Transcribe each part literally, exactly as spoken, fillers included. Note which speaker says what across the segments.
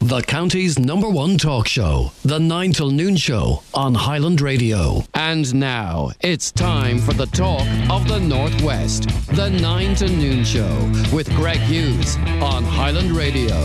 Speaker 1: The county's number one talk show, The nine till Noon Show on Highland Radio. And now, it's time for the talk of the Northwest, The nine to Noon Show with Greg Hughes on Highland Radio.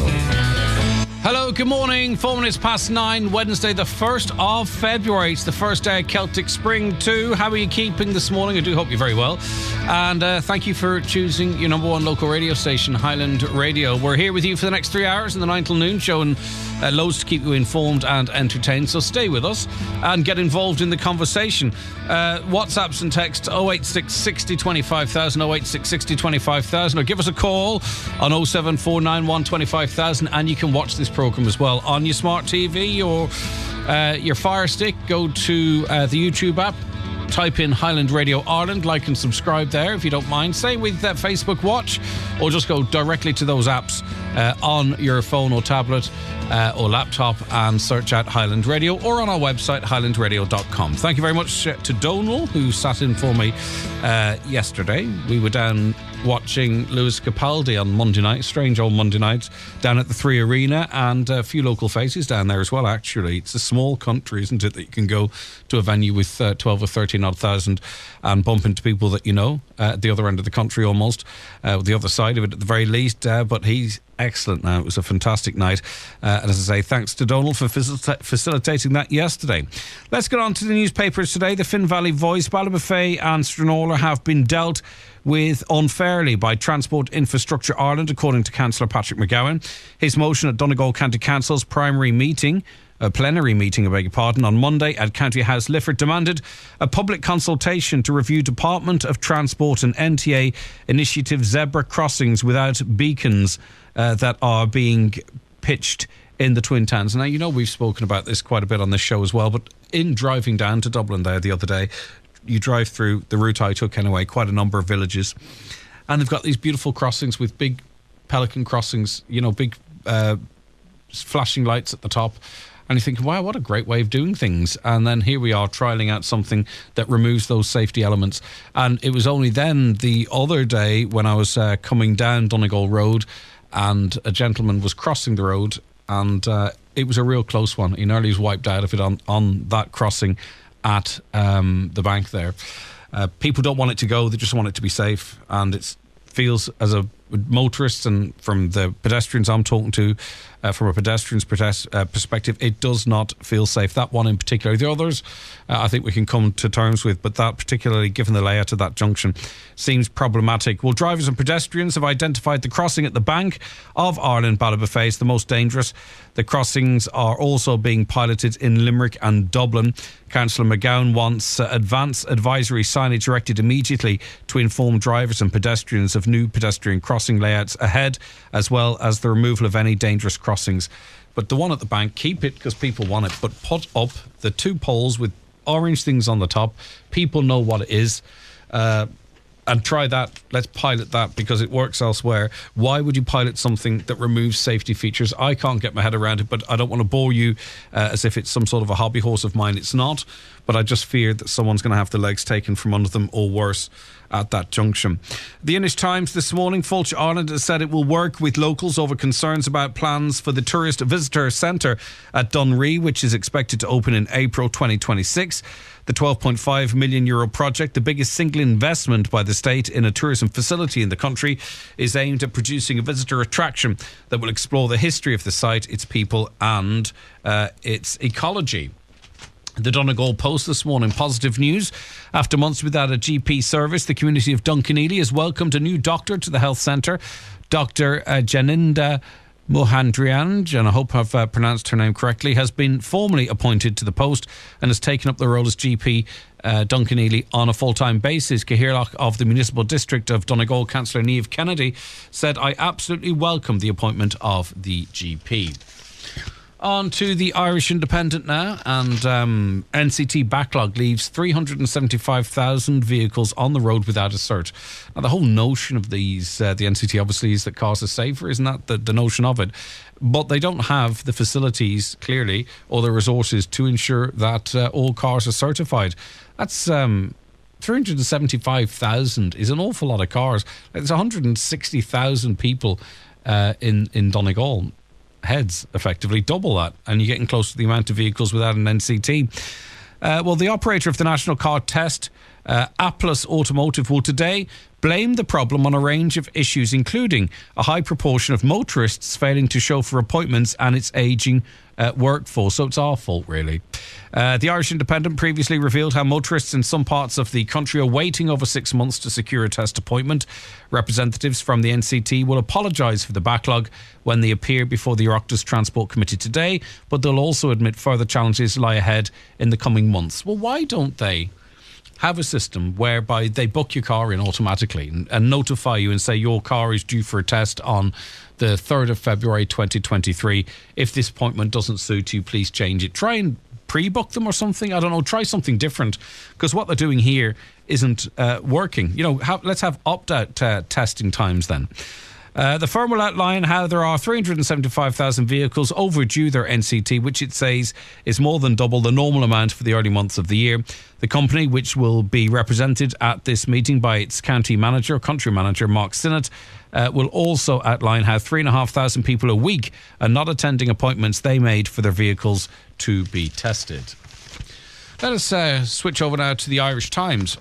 Speaker 2: Hello, good morning. Four minutes past nine, Wednesday, the first of February. It's the first day of Celtic Spring too. How are you keeping this morning? I do hope you're very well. And uh, thank you for choosing your number one local radio station, Highland Radio. We're here with you for the next three hours in the nine till Noon Show, and uh, loads to keep you informed and entertained. So stay with us and get involved in the conversation. Uh, WhatsApps and text oh eight six, sixty, twenty-five thousand, oh eight six, sixty, twenty-five thousand, or give us a call on oh seven four nine one, twenty-five thousand, and you can watch this programme as well on your smart T V or uh, your Fire Stick. Go to uh, the YouTube app, type in Highland Radio Ireland, like and subscribe there if you don't mind. Same with uh, Facebook Watch, or just go directly to those apps uh, on your phone or tablet uh, or laptop and search out Highland Radio, or on our website highland radio dot com. Thank you very much to Donal, who sat in for me uh, yesterday. We were down watching Lewis Capaldi on Monday night, strange old Monday night, down at the Three Arena, and a few local faces down there as well, actually. It's a small country, isn't it, that you can go to a venue with uh, twelve or thirteen odd thousand and bump into people that you know uh, at the other end of the country almost, uh, the other side of it at the very least, uh, but he's excellent now. It was a fantastic night, uh, and as I say, thanks to Donald for facilita- facilitating that yesterday. Let's get on to the newspapers today. The Finn Valley Voice, Ballybofey and Stranorlar have been dealt with unfairly by Transport Infrastructure Ireland, according to Councillor Patrick McGowan. His motion at Donegal County Council's primary meeting, a plenary meeting, I beg your pardon, on Monday at County House Lifford, demanded a public consultation to review Department of Transport and N T A initiative zebra crossings without beacons uh, that are being pitched in the Twin Towns. Now, you know, we've spoken about this quite a bit on this show as well, but in driving down to Dublin there the other day, you drive through the route I took anyway, quite a number of villages, and they've got these beautiful crossings with big pelican crossings, you know, big uh, flashing lights at the top, and you think, wow, what a great way of doing things. And then here we are trialling out something that removes those safety elements. And it was only then the other day when I was uh, coming down Donegal Road, and a gentleman was crossing the road, and uh, it was a real close one. He nearly was wiped out of it on, on that crossing at um, the bank there. Uh, people don't want it to go, they just want it to be safe, and it feels, as a motorist and from the pedestrians I'm talking to, uh, from a pedestrian's protest, uh, perspective, it does not feel safe. That one in particular. The others uh, I think we can come to terms with, but that particularly, given the layout of that junction, seems problematic. Well, drivers and pedestrians have identified the crossing at the Bank of Ireland Ballybofey as the most dangerous. The crossings are also being piloted in Limerick and Dublin. Councillor McGowan wants uh, advance advisory signage erected immediately to inform drivers and pedestrians of new pedestrian crossing layouts ahead, as well as the removal of any dangerous crossings. But the one at the Bank, keep it because people want it, but put up the two poles with orange things on the top. People know what it is. Uh, and try that. Let's pilot that because it works elsewhere. Why would you pilot something that removes safety features? I can't get my head around it, but I don't want to bore you uh, as if it's some sort of a hobby horse of mine. It's not, but I just fear that someone's going to have the legs taken from under them, or worse, at that junction. The Irish Times this morning, Fulch Ireland has said it will work with locals over concerns about plans for the Tourist Visitor Centre at Dunree, which is expected to open in April twenty twenty-six. The twelve point five million euro project, the biggest single investment by the state in a tourism facility in the country, is aimed at producing a visitor attraction that will explore the history of the site, its people and uh, its ecology. The Donegal Post this morning, positive news. After months without a G P service, the community of Duncanely has welcomed a new doctor to the health centre. Doctor Uh, Janinda Mohandrian, and I hope I've uh, pronounced her name correctly, has been formally appointed to the post and has taken up the role as G P uh, Duncanely on a full-time basis. Cahirloch of the Municipal District of Donegal, Councillor Niamh Kennedy, said, I absolutely welcome the appointment of the G P. On to the Irish Independent now, and um, N C T backlog leaves three hundred seventy-five thousand vehicles on the road without a cert. Now, the whole notion of these, uh, the N C T obviously, is that cars are safer, isn't that the, the notion of it? But they don't have the facilities, clearly, or the resources to ensure that uh, all cars are certified. That's um, three hundred seventy-five thousand is an awful lot of cars. There's one hundred sixty thousand people uh, in, in Donegal. heads, effectively, double that, and you're getting close to the amount of vehicles without an N C T. Uh, well, the operator of the National Car Test, uh, Applus Automotive, will today blame the problem on a range of issues, including a high proportion of motorists failing to show for appointments and its ageing uh, workforce. So it's our fault, really. Uh, the Irish Independent previously revealed how motorists in some parts of the country are waiting over six months to secure a test appointment. Representatives from the N C T will apologise for the backlog when they appear before the Oireachtas Transport Committee today, but they'll also admit further challenges lie ahead in the coming months. Well, why don't they have a system whereby they book your car in automatically and, and notify you and say your car is due for a test on the third of February twenty twenty-three. If this appointment doesn't suit you, please change it. Try and pre-book them or something. I don't know. Try something different, because what they're doing here isn't uh, working. You know, have, let's have opt-out uh, testing times then. Uh, the firm will outline how there are three hundred seventy-five thousand vehicles overdue their N C T, which it says is more than double the normal amount for the early months of the year. The company, which will be represented at this meeting by its county manager, country manager, Mark Sinnott, uh, will also outline how three thousand five hundred people a week are not attending appointments they made for their vehicles to be tested. Let us uh, switch over now to the Irish Times.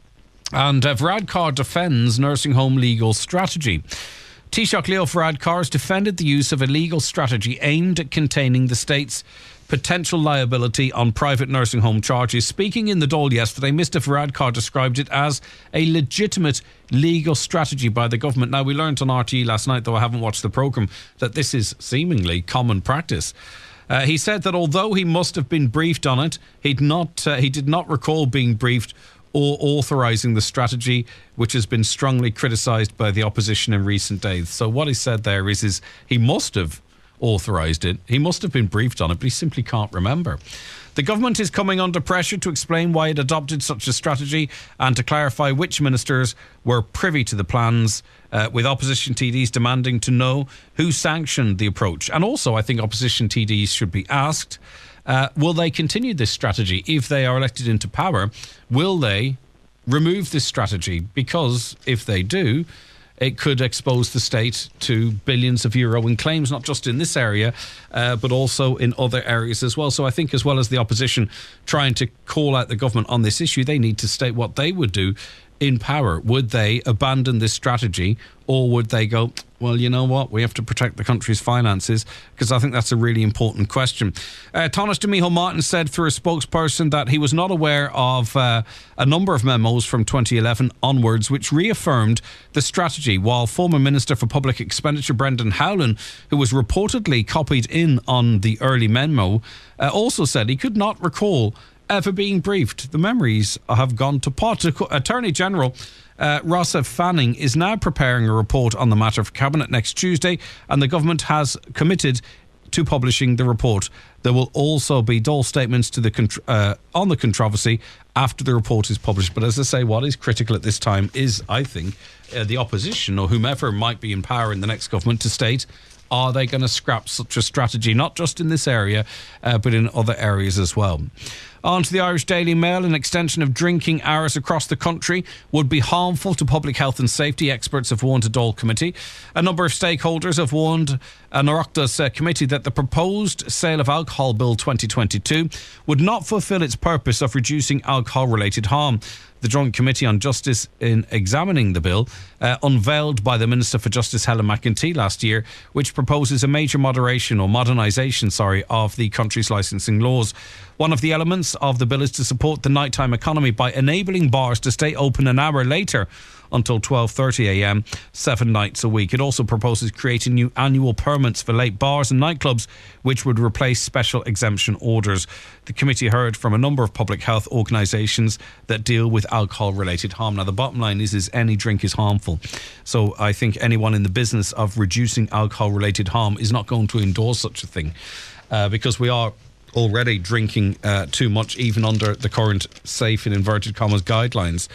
Speaker 2: And uh, Varadkar defends nursing home legal strategy. Taoiseach Leo Varadkar has defended the use of a legal strategy aimed at containing the state's potential liability on private nursing home charges. Speaking in the Dáil yesterday, Mister Varadkar described it as a legitimate legal strategy by the government. Now, we learned on R T E last night, though I haven't watched the programme, that this is seemingly common practice. Uh, he said that although he must have been briefed on it, he'd not, uh, he did not recall being briefed or authorising the strategy, which has been strongly criticised by the opposition in recent days. So what he said there is, is he must have authorised it. He must have been briefed on it, but he simply can't remember. The government is coming under pressure to explain why it adopted such a strategy and to clarify which ministers were privy to the plans, uh, with opposition T Ds demanding to know who sanctioned the approach. And also, I think opposition T Ds should be asked, Uh, will they continue this strategy if they are elected into power? Will they remove this strategy? Because if they do, it could expose the state to billions of euro in claims, not just in this area, uh, but also in other areas as well. So I think, as well as the opposition trying to call out the government on this issue, they need to state what they would do in power. Would they abandon this strategy, or would they go, well, you know what, we have to protect the country's finances? Because I think that's a really important question. Uh, Tánaiste Micheál Martin said through a spokesperson that he was not aware of uh, a number of memos from twenty eleven onwards which reaffirmed the strategy, while former Minister for Public Expenditure Brendan Howlin, who was reportedly copied in on the early memo, uh, also said he could not recall ever being briefed. The memories have gone to pot. Attorney General uh, Rossa Fanning is now preparing a report on the matter for Cabinet next Tuesday, and the government has committed to publishing the report. There will also be Dáil statements to the contr- uh, on the controversy after the report is published. But as I say, what is critical at this time is, I think, uh, the opposition or whomever might be in power in the next government to state, are they going to scrap such a strategy, not just in this area, uh, but in other areas as well? On to the Irish Daily Mail. An extension of drinking hours across the country would be harmful to public health and safety, experts have warned a Dáil committee. A number of stakeholders have warned an Oireachtas uh, committee that the proposed Sale of Alcohol Bill twenty twenty-two would not fulfil its purpose of reducing alcohol-related harm. The Joint Committee on Justice, in examining the bill, uh, unveiled by the Minister for Justice Helen McEntee last year, which proposes a major moderation or modernisation, sorry, of the country's licensing laws. One of the elements of the bill is to support the nighttime economy by enabling bars to stay open an hour later until twelve thirty a m, seven nights a week. It also proposes creating new annual permits for late bars and nightclubs, which would replace special exemption orders. The committee heard from a number of public health organisations that deal with alcohol-related harm. Now, the bottom line is, is any drink is harmful. So I think anyone in the business of reducing alcohol-related harm is not going to endorse such a thing, uh, because we are already drinking uh, too much, even under the current safe, in inverted commas, guidelines.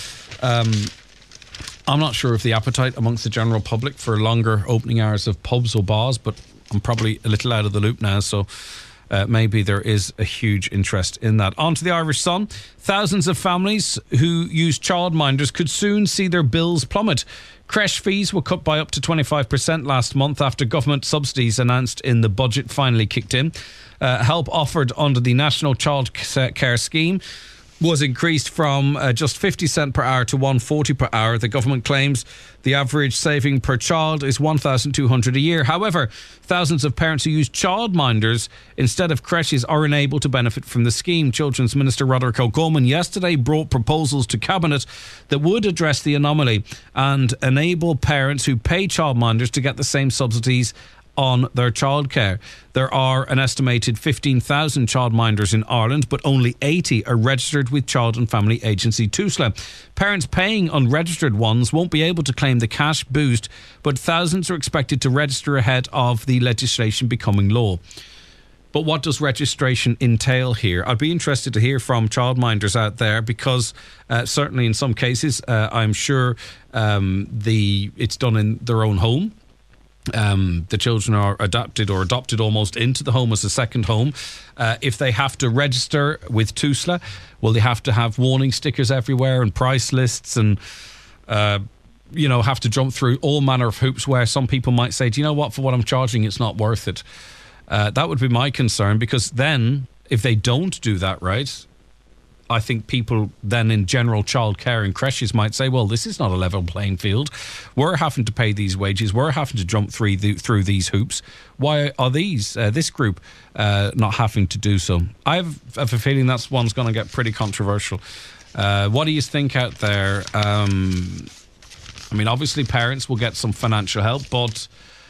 Speaker 2: Um, I'm not sure of the appetite amongst the general public for longer opening hours of pubs or bars, but I'm probably a little out of the loop now, so uh, maybe there is a huge interest in that. On to the Irish Sun. Thousands of families who use childminders could soon see their bills plummet. Creche fees were cut by up to twenty-five percent last month after government subsidies announced in the budget finally kicked in. Uh, help offered under the National Child Care Scheme was increased from uh, just fifty cent per hour to one forty per hour. The government claims the average saving per child is one thousand two hundred a year. However, thousands of parents who use childminders instead of creches are unable to benefit from the scheme. Children's Minister Roderick O'Gorman yesterday brought proposals to Cabinet that would address the anomaly and enable parents who pay childminders to get the same subsidies on their childcare. There are an estimated fifteen thousand childminders in Ireland, but only eighty are registered with Child and Family Agency TUSLA. Parents paying unregistered ones won't be able to claim the cash boost, but thousands are expected to register ahead of the legislation becoming law. But what does registration entail here? I'd be interested to hear from childminders out there, because uh, certainly in some cases, uh, I'm sure um, the it's done in their own home. Um, the children are adapted or adopted almost into the home as a second home. Uh, if they have to register with TUSLA, will they have to have warning stickers everywhere and price lists and, uh, you know, have to jump through all manner of hoops where some people might say, do you know what, for what I'm charging, it's not worth it. Uh, that would be my concern, because then if they don't do that right, I think people then in general childcare and creches might say, well, this is not a level playing field. We're having to pay these wages. We're having to jump through, the, through these hoops. Why are these, uh, this group, uh, not having to do so? I have, have a feeling that's one's going to get pretty controversial. Uh, what do you think out there? Um, I mean, obviously parents will get some financial help, but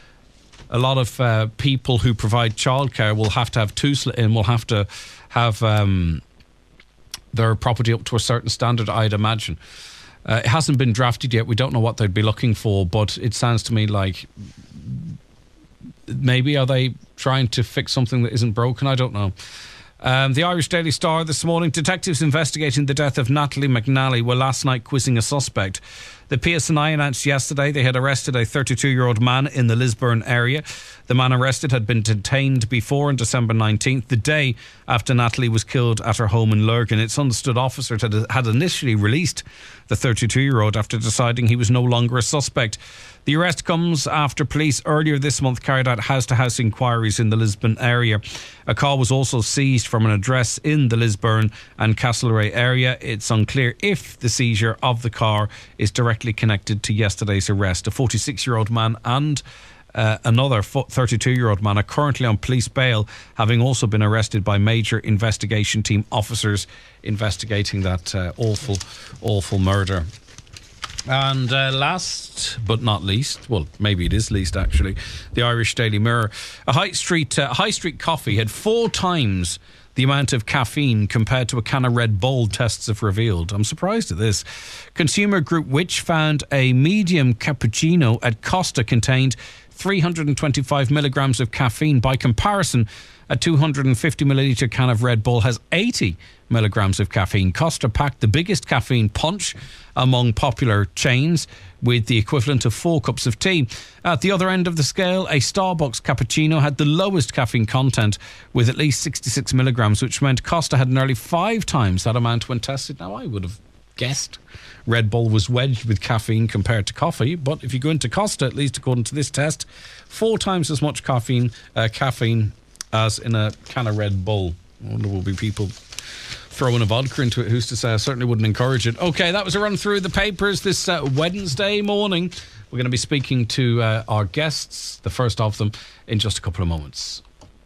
Speaker 2: a lot of uh, people who provide childcare will have to have TUSLA in, will have to have Um, their property up to a certain standard, I'd imagine. Uh, it hasn't been drafted yet. We don't know what they'd be looking for, but it sounds to me like maybe are they trying to fix something that isn't broken? I don't know. Um, the Irish Daily Star this morning. Detectives investigating the death of Natalie McNally were last night quizzing a suspect. The P S N I announced yesterday they had arrested a thirty-two-year-old man in the Lisburn area. The man arrested had been detained before on December nineteenth, the day after Natalie was killed at her home in Lurgan. It's understood officers had, had initially released the thirty-two-year-old after deciding he was no longer a suspect. The arrest comes after police earlier this month carried out house-to-house inquiries in the Lisburn area. A car was also seized from an address in the Lisburn and Castlereagh area. It's unclear if the seizure of the car is directly connected to yesterday's arrest. A forty-six-year-old man and uh, another thirty-two-year-old man are currently on police bail, having also been arrested by major investigation team officers investigating that uh, awful, awful murder. And uh, last but not least, well, maybe it is least actually, the Irish Daily Mirror. A high street uh, high street coffee had four times the amount of caffeine compared to a can of Red Bull, tests have revealed. I'm surprised at this. Consumer group Which found a medium cappuccino at Costa contained three hundred twenty-five milligrams of caffeine. By comparison, a two hundred fifty millilitre can of Red Bull has eighty milligrams of caffeine. Costa packed the biggest caffeine punch among popular chains, with the equivalent of four cups of tea. At the other end of the scale, a Starbucks cappuccino had the lowest caffeine content with at least sixty-six milligrams, which meant Costa had nearly five times that amount when tested. Now, I would have guessed Red Bull was wedged with caffeine compared to coffee, but if you go into Costa, at least according to this test, four times as much caffeine, uh, caffeine as in a can of Red Bull. I wonder will be people throwing a vodka into it. Who's to say? I certainly wouldn't encourage it. Okay, that was a run through the papers this uh, Wednesday morning. We're going to be speaking to uh, our guests, the first of them, in just a couple of moments.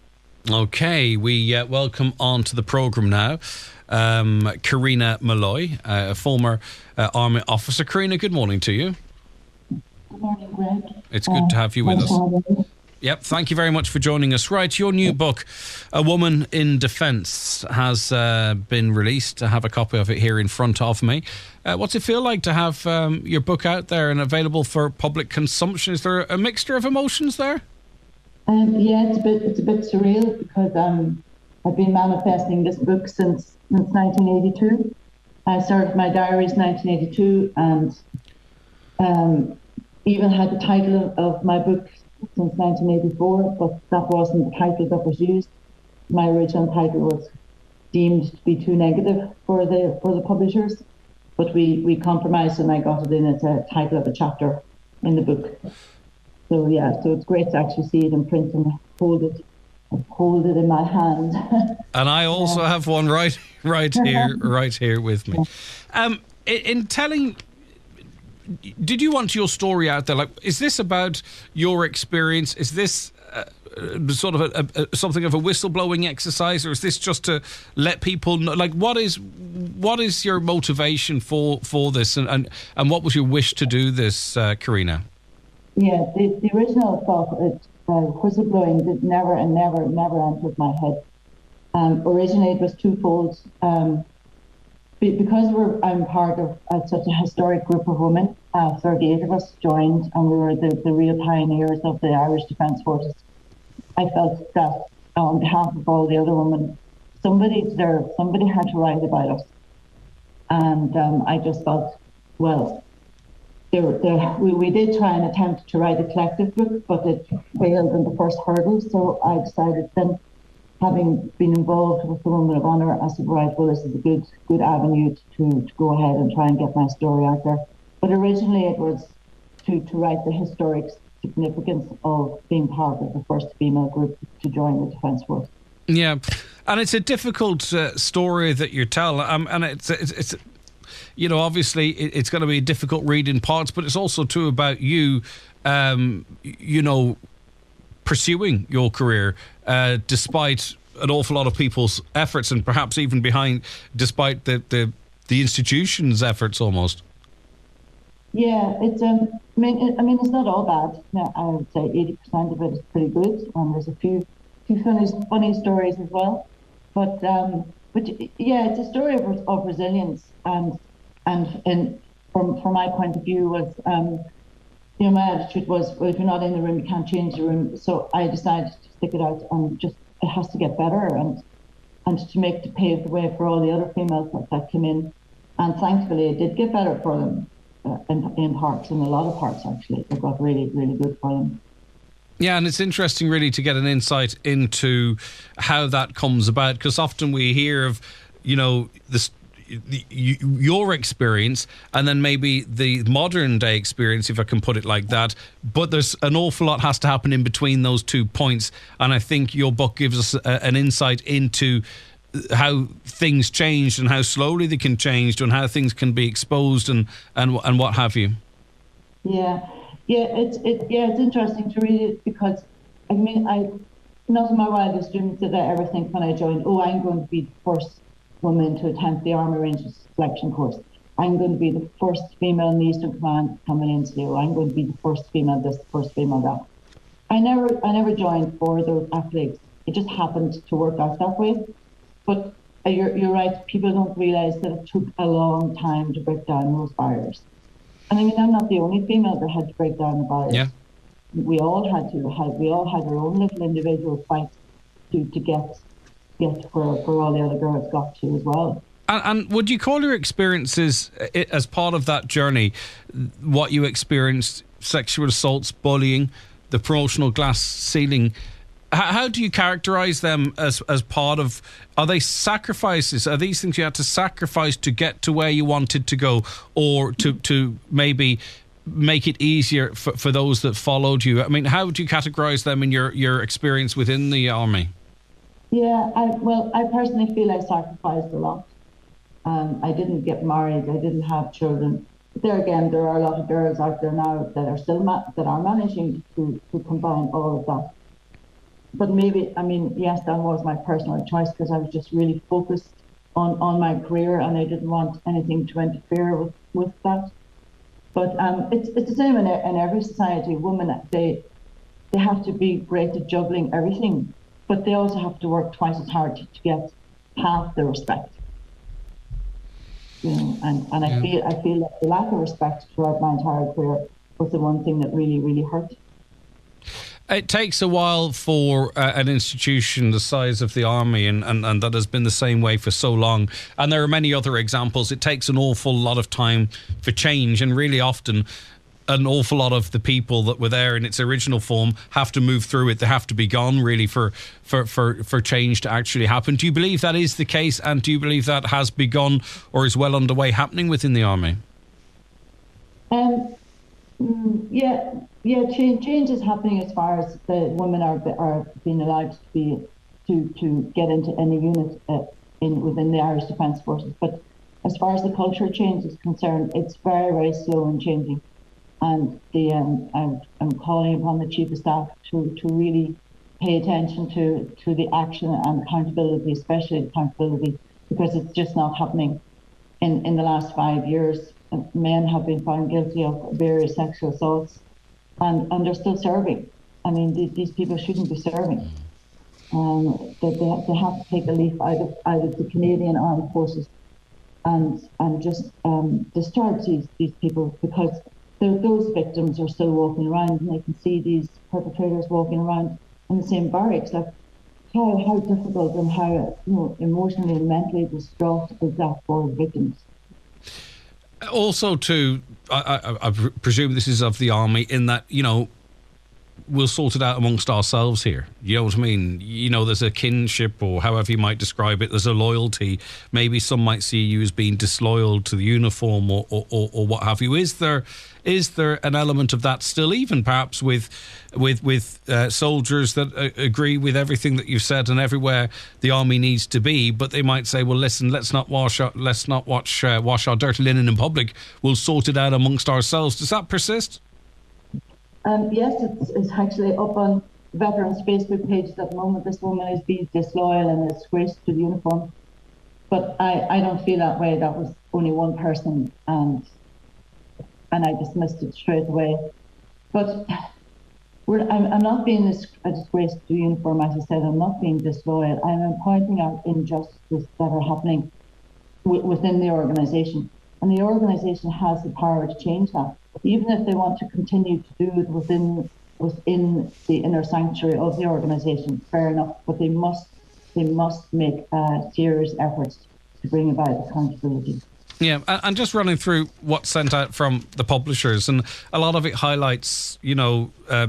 Speaker 2: Okay, we uh, welcome on to the programme now um, Karina Malloy, uh, a former uh, Army officer. Karina, good morning to you.
Speaker 3: Good morning, Greg.
Speaker 2: It's good uh, to have you with us. Morning. Yep, thank you very much for joining us. Right, your new book, A Woman in Defence, has uh, been released. I have a copy of it here in front of me. Uh, what's it feel like to have um, your book out there and available for public consumption? Is there a mixture of emotions there?
Speaker 3: Um, yeah, it's a bit it's a bit surreal because um, I've been manifesting this book since since nineteen eighty-two. I started my diaries nineteen eighty-two and um, even had the title of my book since nineteen eighty-four, but that wasn't the title that was used. my original title was deemed to be too negative for the for the publishers, but we, we compromised and I got it in as a title of a chapter in the book. So yeah, so it's great to actually see it in print and hold it, hold it in my hand.
Speaker 2: And I also yeah. have one right, right here, right here with me. Um, in, in telling, did you want your story out there? Like, is this about your experience? Is this uh, sort of a, a, something of a whistleblowing exercise, or is this just to let people know? Like, what is what is your motivation for for this, and and, and what was your wish to do this, uh, Karina?
Speaker 3: Yeah, the, the original thought, it, uh, whistleblowing did never and never, never entered my head. Um, originally, it was twofold. Um, because we're, I'm part of uh, such a historic group of women, uh, thirty-eight of us joined, and we were the, the real pioneers of the Irish Defence Forces. I felt that on behalf of all the other women, somebody deserved, somebody had to write about us. And um, I just thought, well, There, there, we, we did try and attempt to write a collective book, but it failed in the first hurdle. So I decided then, having been involved with the Women of Honour, I said, right, well, this is a good good avenue to, to go ahead and try and get my story out there. But originally it was to, to write the historic significance of being part of the first female group to join the Defence Force.
Speaker 2: Yeah, and it's a difficult uh, story that you tell, um, and it's it's. it's You know, obviously, it's going to be a difficult read in parts, but it's also too about you, um, you know, pursuing your career uh, despite an awful lot of people's efforts, and perhaps even behind, despite the the, the institution's efforts, almost.
Speaker 3: Yeah, it's. Um, I mean, it, I mean, it's not all bad. I would say eighty percent of it is pretty good, and there's a few, few funny, funny stories as well. But, um, but yeah, it's a story of, of resilience. And and and from from my point of view was, um, you know, my attitude was, well, if you're not in the room, you can't change the room. So I decided to stick it out and just, it has to get better, and and to make to pave the way for all the other females that, that came in. And thankfully, it did get better for them uh, in, in parts, in a lot of parts actually. It got really, really good for them.
Speaker 2: Yeah, and it's interesting really to get an insight into how that comes about, because often we hear of, you know, this. your experience and then maybe the modern day experience, if I can put it like that, but there's an awful lot has to happen in between those two points, and I think your book gives us a, an insight into how things changed and how slowly they can change and how things can be exposed and and, and what have you.
Speaker 3: Yeah, yeah, it's it yeah it's interesting to read it, because I mean, I not in my wildest dreams did I ever think when I joined, oh, I'm going to be the first woman to attempt the Army Rangers selection course. I'm going to be the first female in the Eastern Command coming into the I'm going to be the first female this, the first female that. I never I never joined for those accolades. It just happened to work out that way. But you're, you're right, people don't realise that it took a long time to break down those barriers. And I mean, I'm not the only female that had to break down the barriers.
Speaker 2: Yeah.
Speaker 3: We all had to, had, we all had our own little individual fights to, to get get where, where all the other girls got to as well.
Speaker 2: And, and would you call your experiences as part of that journey, what you experienced, sexual assaults, bullying, the promotional glass ceiling, how, how do you characterise them as, as part of, are they sacrifices? Are these things you had to sacrifice to get to where you wanted to go, or to, to maybe make it easier for, for those that followed you? I mean, how would you categorise them in your, your experience within the army?
Speaker 3: Yeah, I, well, I personally feel I sacrificed a lot. Um, I didn't get married. I didn't have children. But there again, there are a lot of girls out there now that are still ma- that are managing to, to combine all of that. But maybe, I mean, yes, that was my personal choice, because I was just really focused on, on my career, and I didn't want anything to interfere with, with that. But um, it's it's the same in, in every society. Women, they they have to be great at juggling everything, but they also have to work twice as hard to, to get half the respect. You know, and, and
Speaker 2: yeah.
Speaker 3: I feel I feel that the lack of respect throughout my entire career was the one thing that really, really hurt.
Speaker 2: It takes a while for uh, an institution the size of the army, and, and, and that has been the same way for so long. And there are many other examples. It takes an awful lot of time for change, and really often an awful lot of the people that were there in its original form have to move through it. They have to be gone, really, for, for, for, for change to actually happen. Do you believe that is the case, and do you believe that has begun or is well underway happening within the army?
Speaker 3: Um, yeah, yeah, change, change is happening as far as the women are are being allowed to be to to get into any unit uh, in within the Irish Defence Forces. But as far as the culture change is concerned, it's very, very slow in changing. And the um, I'm, I'm calling upon the Chief of Staff to, to really pay attention to, to the action and accountability, especially accountability, because it's just not happening. In, in the last five years, men have been found guilty of various sexual assaults, and, and they're still serving. I mean, these, these people shouldn't be serving. Um, they, they, have, they have to take a leaf out of, out of the Canadian Armed Forces and and just um, discharge these, these people, because those victims are still walking around, and they can see these perpetrators walking around in the same barracks. Like, how how difficult and how, you know, emotionally and mentally distraught is that for the victims.
Speaker 2: Also, too, I, I, I presume this is of the army, in that, you know, we'll sort it out amongst ourselves here. You know what I mean? You know, there's a kinship, or however you might describe it. There's a loyalty. Maybe some might see you as being disloyal to the uniform, or, or, or, or what have you. Is there is there an element of that still, even perhaps with with with uh, soldiers that uh, agree with everything that you've said and everywhere the army needs to be, but they might say, well, listen, let's not wash our, let's not watch uh, wash our dirty linen in public. We'll sort it out amongst ourselves. Does that persist?
Speaker 3: Um, yes, it's, it's actually up on veterans' Facebook pages at the moment. This woman is being disloyal and a disgrace to the uniform. But I, I don't feel that way. That was only one person, and and I dismissed it straight away. But we're, I'm, I'm not being a disgrace to the uniform, as I said. I'm not being disloyal. I'm pointing out injustices that are happening w- within the organisation. And the organisation has the power to change that. Even if they want to continue to do it within within the inner sanctuary of the organisation, fair enough. But they must they must make uh, serious efforts to bring about accountability.
Speaker 2: Yeah, and just running through what's sent out from the publishers, and a lot of it highlights, you know, uh,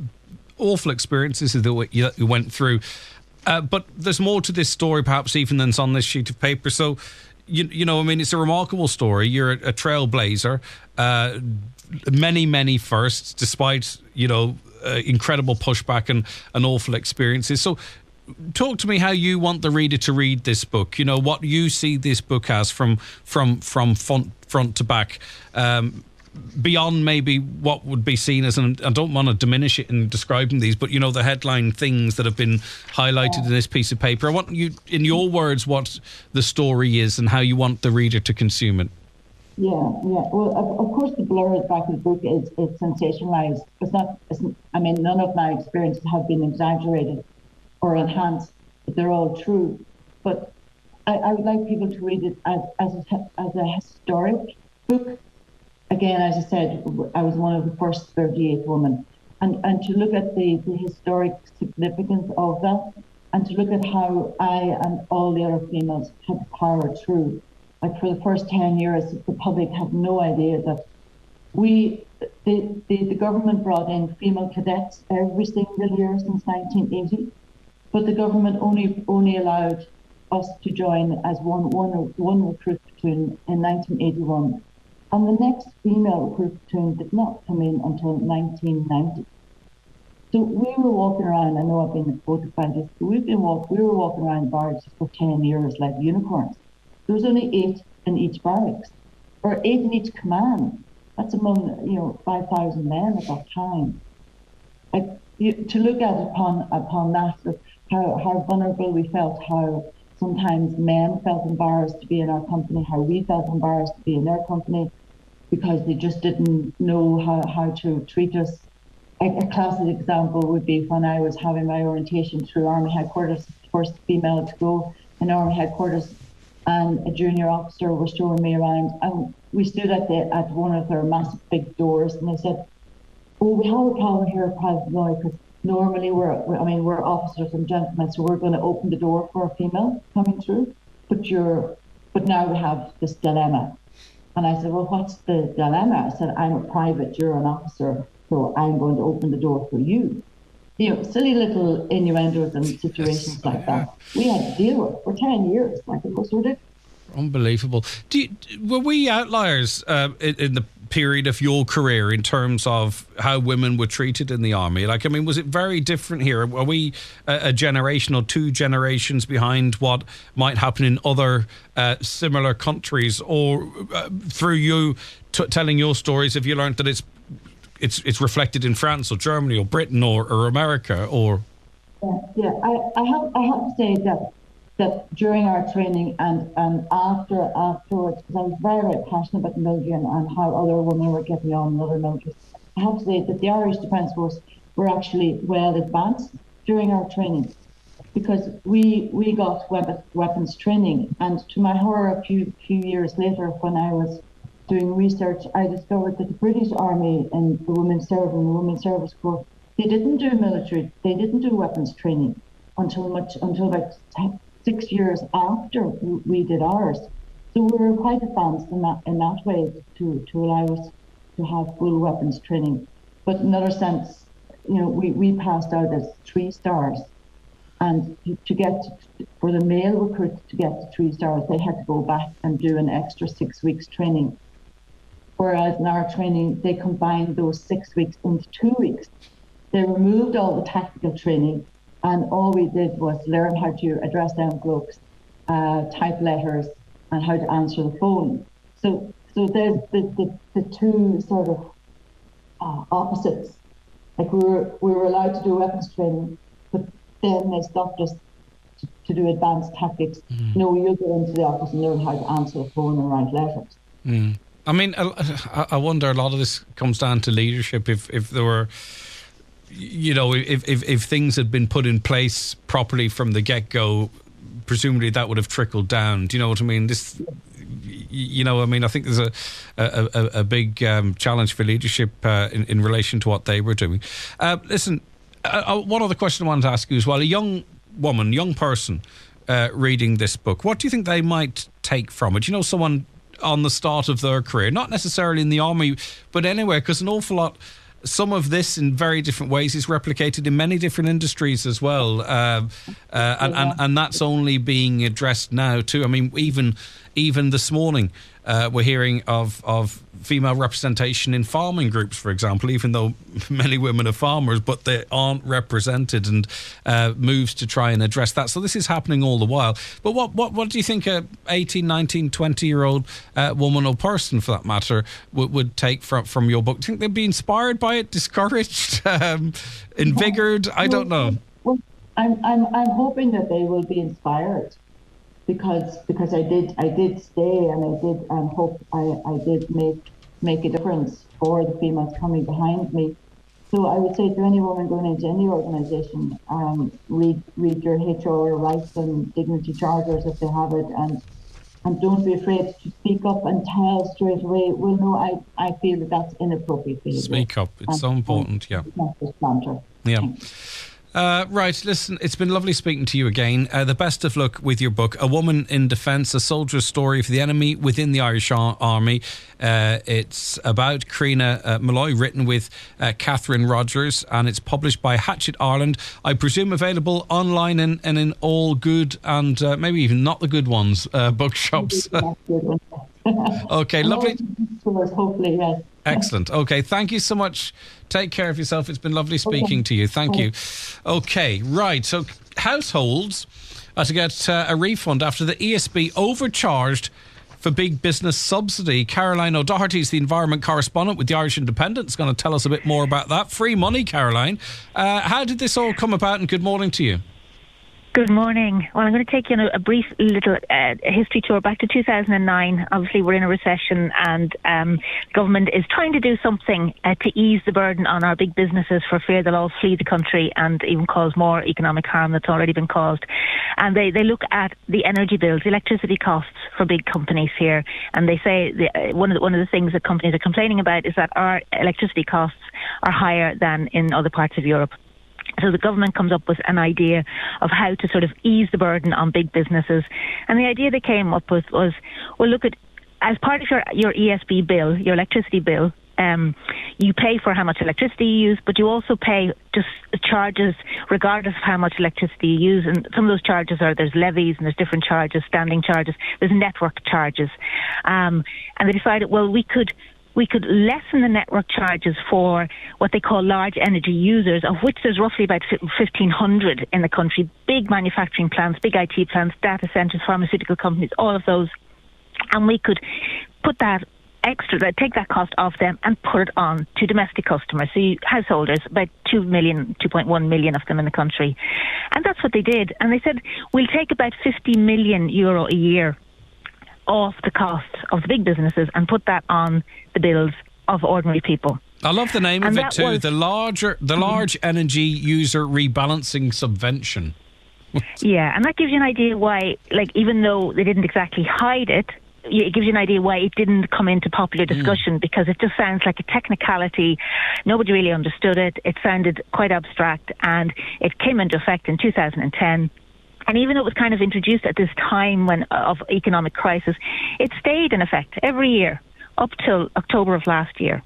Speaker 2: awful experiences that you went through. Uh, but there's more to this story, perhaps, even than's on this sheet of paper. So, you, you know, I mean, it's a remarkable story. You're a, a trailblazer. Uh, many, many firsts, despite, you know, uh, incredible pushback and, and awful experiences. So talk to me how you want the reader to read this book. You know, what you see this book as from from from front, front to back, um, beyond maybe what would be seen as, and I don't want to diminish it in describing these, but, you know, the headline things that have been highlighted yeah. in this piece of paper. I want you, in your words, what the story is and how you want the reader to consume it.
Speaker 3: Yeah, yeah. Well, of, of course, the blur at the back of the book is, is sensationalised. It's not, it's, I mean, none of my experiences have been exaggerated or enhanced. They're all true. But I, I would like people to read it as, as, a, as a historic book. Again, as I said, I was one of the first thirty-eight women. And, and to look at the, the historic significance of that, and to look at how I and all the other females had the power through. Like, for the first ten years, the public had no idea that we, the, the, the government brought in female cadets every single year since nineteen eighty, but the government only only allowed us to join as one, one, one recruit platoon in nineteen eighty-one. And the next female recruit platoon did not come in until nineteen ninety. So we were walking around, I know I've been quoted by this, but we've been walk, we were walking around barracks for ten years like unicorns. There was only eight in each barracks, or eight in each command. That's among, you know, five thousand men at that time. Like, you, to look at upon upon that, how, how vulnerable we felt, how sometimes men felt embarrassed to be in our company, how we felt embarrassed to be in their company, because they just didn't know how, how to treat us. A, a classic example would be when I was having my orientation through Army Headquarters, first female to go in Army Headquarters, and a junior officer was showing me around, and we stood at the at one of their massive big doors, and they said, "Oh, we have a problem here at Private Roy, because normally we're, I mean, we're officers and gentlemen, so we're going to open the door for a female coming through, but you're, but now we have this dilemma. And I said, well, what's the dilemma? I said, I'm a private, you're an officer, so I'm going to open the door for you. You know, silly little innuendos and situations yes, like yeah. that. We had to deal with for ten years. Like, it was ridiculous.
Speaker 2: Unbelievable. Do you, were we outliers uh, in, in the period of your career in terms of how women were treated in the army? Like, I mean, was it very different here? Are we a, a generation or two generations behind what might happen in other uh, similar countries? Or uh, through you t- telling your stories, have you learned that it's it's it's reflected in France or Germany or Britain or, or America? Or
Speaker 3: yeah, yeah. I, I have I have to say that that during our training and, and after afterwards, because I was very, very passionate about the military and, and how other women were getting on in other militaries, I have to say that the Irish Defence Force were actually well advanced during our training, because we we got weapons, weapons training. And to my horror, a few few years later, when I was doing research, I discovered that the British Army and the Women's Service and the Women's Service Corps, they didn't do military, they didn't do weapons training until much until about ten, six years after we did ours. So we were quite advanced in that in that way to, to allow us to have full weapons training. But in another sense, you know, we, we passed out as three stars. And to, to get, for the male recruits to get to three stars, they had to go back and do an extra six weeks training. Whereas in our training, they combined those six weeks into two weeks. They removed all the tactical training, and all we did was learn how to address envelopes, uh, type letters, and how to answer the phone. So, so there's the, the, the two sort of uh, opposites. Like we were we were allowed to do weapons training, but then they stopped us to, to do advanced tactics. Mm. No, you'll go into the office and learn how to answer the phone and write letters.
Speaker 2: Mm. I mean, I, I wonder, a lot of this comes down to leadership. If if there were, you know, if, if, if things had been put in place properly from the get-go, presumably that would have trickled down. Do you know what I mean? This, you know, I mean, I think there's a a, a, a big um, challenge for leadership uh, in, in relation to what they were doing. Uh, listen, uh, one other question I wanted to ask you as well. A young woman, young person uh, reading this book, what do you think they might take from it? You know, someone on the start of their career, not necessarily in the army, but anywhere, because an awful lot, some of this in very different ways is replicated in many different industries as well. Uh, uh, and, and, and that's only being addressed now too. I mean, even even this morning, uh, we're hearing of, of female representation in farming groups, for example, even though many women are farmers, but they aren't represented, and uh, moves to try and address that. So this is happening all the while. But what what, what do you think a eighteen, nineteen, twenty-year-old uh, woman or person, for that matter, would, would take from, from your book? Do you think they'd be inspired by it, discouraged, um, invigorated? I don't know.
Speaker 3: Well, I'm, I'm, I'm hoping that they will be inspired. Because because I did I did stay and I did um, hope I, I did make make a difference for the females coming behind me. So I would say to any woman going into any organisation, um, read read your H R rights and dignity charters if they have it, and and don't be afraid to speak up and tell straight away, well, no, I, I feel that that's inappropriate behaviour.
Speaker 2: Speak up, it's and, so important, yeah.
Speaker 3: It's not just banter.
Speaker 2: Yeah. Thanks. Uh, right, listen, it's been lovely speaking to you again. Uh, the best of luck with your book, A Woman in Defence, A Soldier's Story for the Enemy Within the Irish Army. Uh, it's about Carina uh, Malloy, written with uh, Catherine Rogers, and it's published by Hachette Ireland. I presume available online and, and in all good and uh, maybe even not the good ones, uh, bookshops. Okay, lovely.
Speaker 3: Hopefully, yes.
Speaker 2: Excellent. Okay, thank you so much. Take care of yourself. It's been lovely speaking okay. to you. Thank okay. you. Okay, right. So households are to get uh, a refund after the E S B overcharged for big business subsidy. Caroline O'Doherty is the environment correspondent with the Irish Independent. Is going to tell us a bit more about that. Free money, Caroline. Uh, how did this all come about, and good morning to you?
Speaker 4: Good morning. Well, I'm going to take you on a, a brief little uh, history tour back to two thousand nine. Obviously, we're in a recession, and um, government is trying to do something uh, to ease the burden on our big businesses for fear they'll all flee the country and even cause more economic harm that's already been caused. And they, they look at the energy bills, the electricity costs for big companies here, and they say the, uh, one of the, one of the things that companies are complaining about is that our electricity costs are higher than in other parts of Europe. So the government comes up with an idea of how to sort of ease the burden on big businesses. And the idea they came up with was, well, look at as part of your, your E S B bill, your electricity bill, um, you pay for how much electricity you use, but you also pay just charges regardless of how much electricity you use. And some of those charges are, there's levies and there's different charges, standing charges, there's network charges. Um, and they decided, well, we could we could lessen the network charges for what they call large energy users, of which there's roughly about fifteen hundred in the country, big manufacturing plants, big I T plants, data centres, pharmaceutical companies, all of those. And we could put that extra, take that cost off them and put it on to domestic customers, so you, householders, about two million, two point one million of them in the country. And that's what they did. And they said, we'll take about fifty million euro a year off the cost of the big businesses and put that on the bills of ordinary people.
Speaker 2: I love the name
Speaker 4: and
Speaker 2: of it too, was, the larger, the large mm-hmm. energy user rebalancing subvention.
Speaker 4: Yeah, and that gives you an idea why, like, even though they didn't exactly hide it, it gives you an idea why it didn't come into popular discussion, mm. because it just sounds like a technicality. Nobody really understood it. It sounded quite abstract, and it came into effect in two thousand ten. And even though it was kind of introduced at this time when of economic crisis, it stayed in effect every year up till October of last year.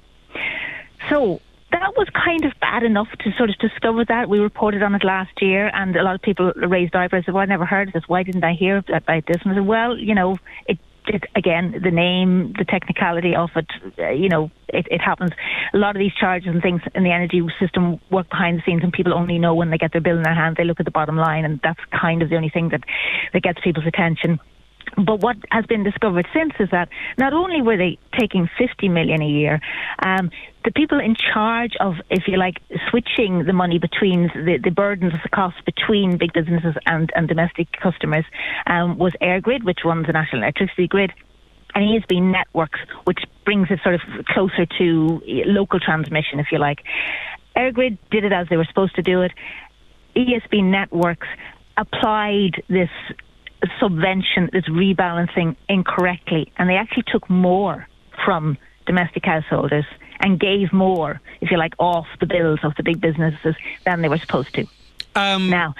Speaker 4: So that was kind of bad enough to sort of discover that. We reported on it last year, and a lot of people raised eyebrows. Said, well, I never heard of this. Why didn't I hear about this? And I said, well, you know, it It, again, the name, the technicality of it, uh, you know, it, it happens. A lot of these charges and things in the energy system work behind the scenes, and people only know when they get their bill in their hand. They look at the bottom line, and that's kind of the only thing that, that gets people's attention. But what has been discovered since is that not only were they taking fifty million a year, um, the people in charge of, if you like, switching the money between the, the burdens of the costs between big businesses and, and domestic customers um, was EirGrid, which runs the national electricity grid, and E S B Networks, which brings it sort of closer to local transmission, if you like. EirGrid did it as they were supposed to do it. E S B Networks applied this subvention, this rebalancing, incorrectly, and they actually took more from domestic householders and gave more, if you like, off the bills of the big businesses than they were supposed to. Um, now,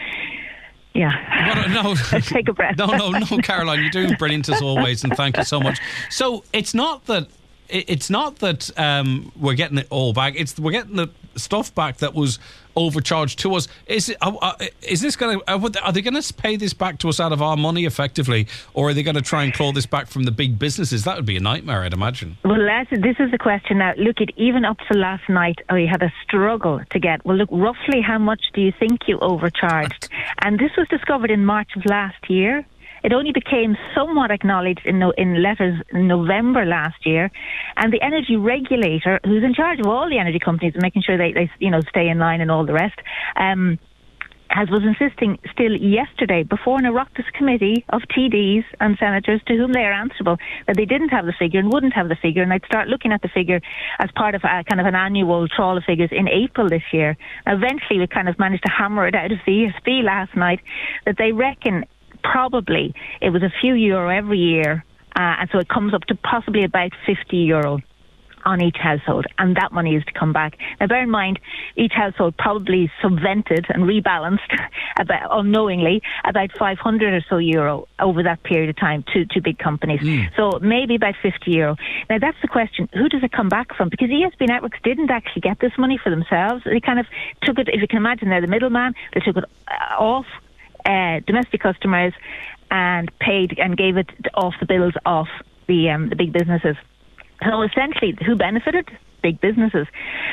Speaker 4: yeah.
Speaker 2: Well, no,
Speaker 4: take a breath.
Speaker 2: No, no, no, Caroline, you're doing brilliant as always, and thank you so much. So it's not that it's not that um, we're getting it all back. It's we're getting the stuff back that was overcharged to us. Is it, uh, uh, is this going to? Are they going to pay this back to us out of our money effectively, or are they going to try and claw this back from the big businesses? That would be a nightmare, I'd imagine.
Speaker 4: Well, this is the question now. Look, at even up to last night, we had a struggle to get. Well, look, roughly how much do you think you overcharged? And this was discovered in March of last year. It only became somewhat acknowledged in, no, in letters in November last year, and the energy regulator, who's in charge of all the energy companies and making sure they, they you know, stay in line and all the rest, um, as was insisting still yesterday before an Oireachtas committee of T Ds and senators to whom they are answerable, that they didn't have the figure and wouldn't have the figure, and they'd start looking at the figure as part of a kind of an annual trawl of figures in April this year. Now, eventually we kind of managed to hammer it out of the E S B last night that they reckon probably it was a few euro every year, uh, and so it comes up to possibly about fifty euro on each household, and that money is to come back. Now, bear in mind, each household probably subvented and rebalanced about unknowingly about five hundred or so euro over that period of time to, to big companies. Mm. So maybe about fifty euro. Now, that's the question. Who does it come back from? Because E S B Networks didn't actually get this money for themselves. They kind of took it, if you can imagine, they're the middleman. They took it off Uh, domestic customers and paid and gave it off the bills of the um, the big businesses. So essentially, who benefited? Big businesses.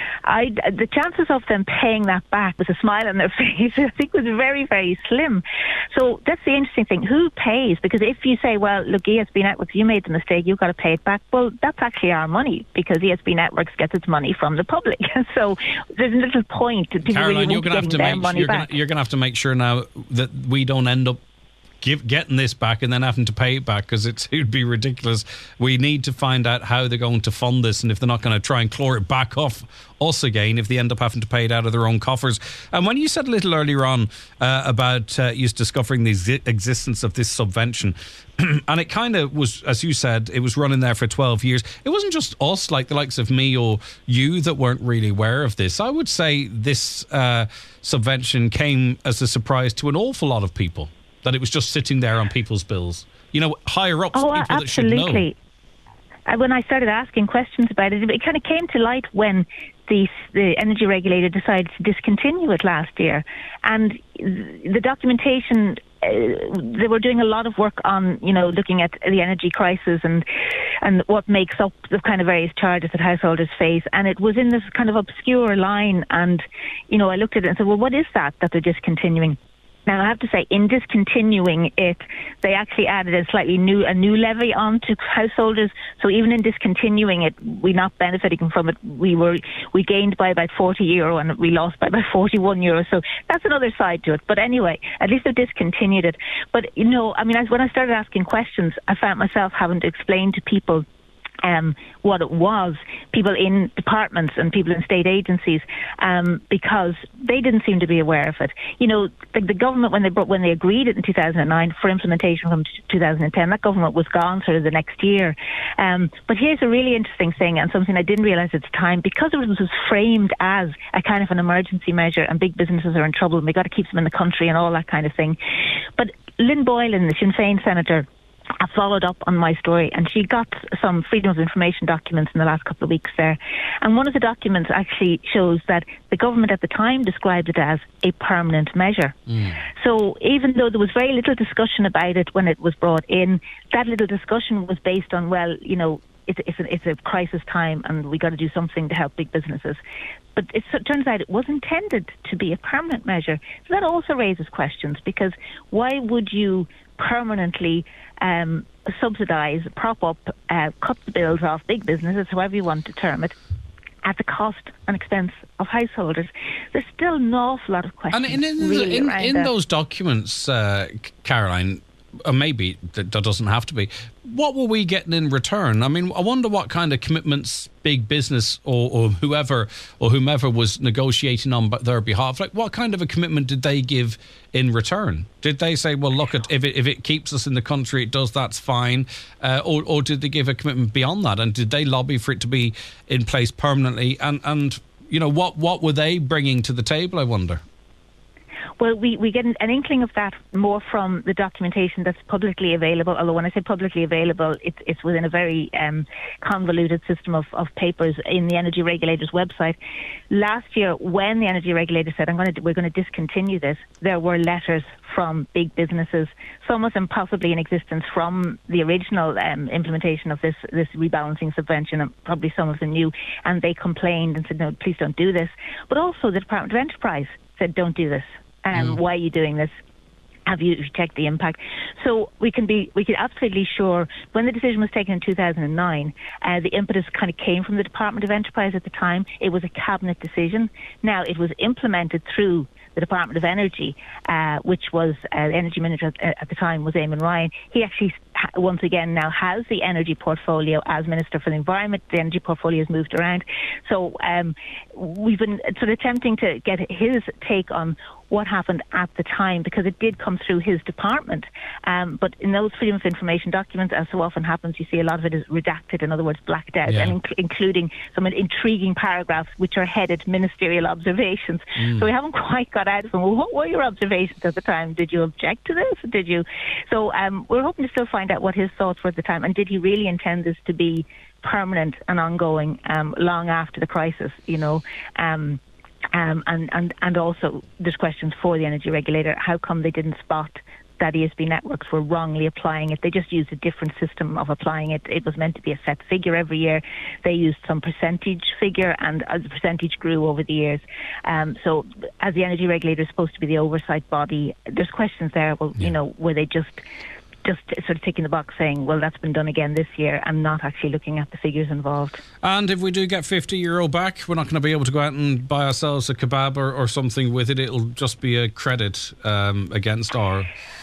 Speaker 4: I, the chances of them paying that back with a smile on their face, I think, was very, very slim. So that's the interesting thing. Who pays? Because if you say, well, look, E S B Networks, you made the mistake, you've got to pay it back. Well, that's actually our money, because E S B Networks gets its money from the public. So there's a little point to people
Speaker 2: Caroline,
Speaker 4: really
Speaker 2: you're going to have to make
Speaker 4: money
Speaker 2: you're
Speaker 4: back.
Speaker 2: Gonna, you're going to have to make sure now that we don't end up Give, getting this back and then having to pay it back, because it would be ridiculous. We need to find out how they're going to fund this, and if they're not going to try and claw it back off us again if they end up having to pay it out of their own coffers. And when you said a little earlier on uh, about uh, you discovering the exi- existence of this subvention, and it kind of was, as you said, it was running there for twelve years. It wasn't just us, like the likes of me or you, that weren't really aware of this. I would say this uh, subvention came as a surprise to an awful lot of people, that it was just sitting there on people's bills. You know, higher ups,
Speaker 4: oh,
Speaker 2: people
Speaker 4: absolutely.
Speaker 2: that should know.
Speaker 4: uh, when I started asking questions about it, it kind of came to light when the, the energy regulator decided to discontinue it last year. And the documentation, uh, they were doing a lot of work on, you know, looking at the energy crisis and and what makes up the kind of various charges that householders face. And it was in this kind of obscure line. And, you know, I looked at it and said, well, what is that that they're discontinuing? Now, I have to say, in discontinuing it, they actually added a slightly new a new levy onto householders. So even in discontinuing it, we're not benefiting from it. We were we gained by about forty euro and we lost by about forty-one euro. So that's another side to it. But anyway, at least they've discontinued it. But, you know, I mean, as, when I started asking questions, I found myself having to explain to people Um, what it was, people in departments and people in state agencies, um, because they didn't seem to be aware of it. You know, the, the government, when they brought, when they agreed it in two thousand nine for implementation from two thousand ten, that government was gone sort of the next year. Um, but here's a really interesting thing, and something I didn't realise at the time, because it was framed as a kind of an emergency measure and big businesses are in trouble and we've got to keep them in the country and all that kind of thing. But Lynn Boylan, the Sinn Féin senator, I followed up on my story, and she got some Freedom of Information documents in the last couple of weeks there. And one of the documents actually shows that the government at the time described it as a permanent measure. Mm. So even though there was very little discussion about it when it was brought in, that little discussion was based on, well, you know, it's, it's, a, it's a crisis time and we got to do something to help big businesses. But it, it turns out it was intended to be a permanent measure. So that also raises questions, because why would you permanently um, subsidise, prop up, uh, cut the bills off big businesses, however you want to term it, at the cost and expense of householders? There's still an awful lot of questions.
Speaker 2: And in, in,
Speaker 4: really
Speaker 2: in,
Speaker 4: in
Speaker 2: in those documents, uh, Caroline, or maybe that doesn't have to be, what were we getting in return? I mean, I wonder what kind of commitments big business or, or whoever or whomever was negotiating on their behalf, like what kind of a commitment did they give in return? Did they say, well, look, at if it if it keeps us in the country, it does, that's fine, uh, or or did they give a commitment beyond that? And did they lobby for it to be in place permanently? And and you know, what what were they bringing to the table, I wonder?
Speaker 4: Well, we, we get an, an inkling of that more from the documentation that's publicly available, although when I say publicly available, it's, it's within a very um, convoluted system of, of papers in the Energy Regulator's website. Last year, when the Energy Regulator said, I'm going to, we're going to discontinue this, there were letters from big businesses, some of them possibly in existence from the original um, implementation of this, this rebalancing subvention, and probably some of them new, and they complained and said, no, please don't do this. But also the Department of Enterprise said, don't do this. Um, mm. Why are you doing this? Have you checked the impact? So we can be we can absolutely sure when the decision was taken in two thousand nine, uh, the impetus kind of came from the Department of Enterprise at the time. It was a cabinet decision. Now it was implemented through the Department of Energy, uh, which was uh, the Energy Minister at, at the time was Eamon Ryan. He actually once again now has the energy portfolio as Minister for the Environment. The energy portfolio has moved around. So um, we've been sort of attempting to get his take on what happened at the time, because it did come through his department. Um, but in those Freedom of Information documents, as so often happens, you see a lot of it is redacted, in other words, blacked out, yeah. and inc- including some intriguing paragraphs which are headed ministerial observations. Mm. So we haven't quite got out of them. Well, what were your observations at the time? Did you object to this? Did you? So um, we're hoping to still find out what his thoughts were at the time, and did he really intend this to be permanent and ongoing um, long after the crisis, you know? Um, Um, and, and, and also there's questions for the Energy Regulator. How come they didn't spot that E S B networks were wrongly applying it? They just used a different system of applying it. It was meant to be a set figure every year. They used some percentage figure, and as the percentage grew over the years. Um, so as the Energy Regulator is supposed to be the oversight body, there's questions there. Well, yeah. you know, were they just... just sort of ticking the box saying, well, that's been done again this year, and not actually looking at the figures involved.
Speaker 2: And if we do get fifty euro back, we're not going to be able to go out and buy ourselves a kebab or, or something with it. It'll just be a credit um, against our...